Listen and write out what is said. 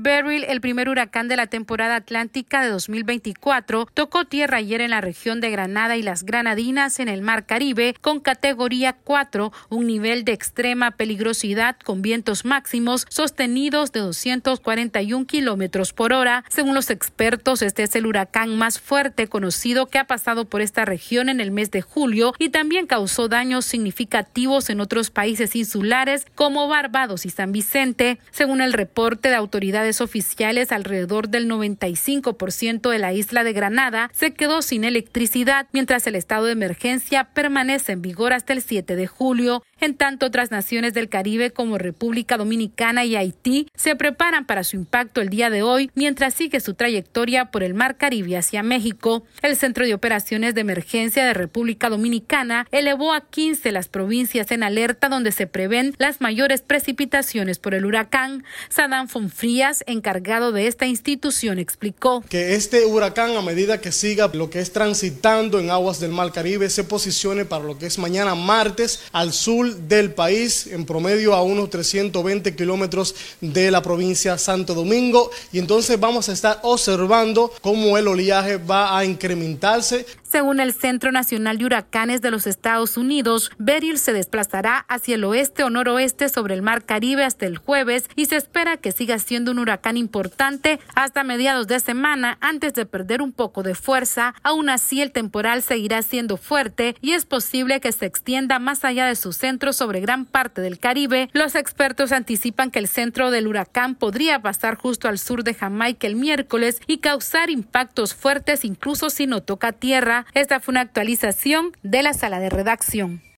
Beryl, el primer huracán de la temporada atlántica de 2024, tocó tierra ayer en la región de Granada y las Granadinas en el Mar Caribe con categoría 4, un nivel de extrema peligrosidad con vientos máximos sostenidos de 241 kilómetros por hora. Según los expertos, este es el huracán más fuerte conocido que ha pasado por esta región en el mes de julio y también causó daños significativos en otros países insulares como Barbados y San Vicente. Según el reporte de autoridades oficiales, alrededor del 95% de la isla de Granada se quedó sin electricidad, mientras el estado de emergencia permanece en vigor hasta el 7 de julio. En tanto, otras naciones del Caribe como República Dominicana y Haití se preparan para su impacto el día de hoy, mientras sigue su trayectoria por el Mar Caribe hacia México. El Centro de Operaciones de Emergencia de República Dominicana elevó a 15 las provincias en alerta donde se prevén las mayores precipitaciones por el huracán. Sadam Fonfrías, encargado de esta institución, explicó que este huracán, a medida que siga lo que es transitando en aguas del Mar Caribe, se posicione para lo que es mañana martes al sur del país, en promedio a unos 320 kilómetros de la provincia Santo Domingo, y entonces vamos a estar observando cómo el oleaje va a incrementarse. Según el Centro Nacional de Huracanes de los Estados Unidos, Beryl se desplazará hacia el oeste o noroeste sobre el Mar Caribe hasta el jueves y se espera que siga siendo un huracán importante hasta mediados de semana antes de perder un poco de fuerza. Aún así, el temporal seguirá siendo fuerte y es posible que se extienda más allá de su centro sobre gran parte del Caribe. Los expertos anticipan que el centro del huracán podría pasar justo al sur de Jamaica el miércoles y causar impactos fuertes incluso si no toca tierra. Esta fue una actualización de la sala de redacción.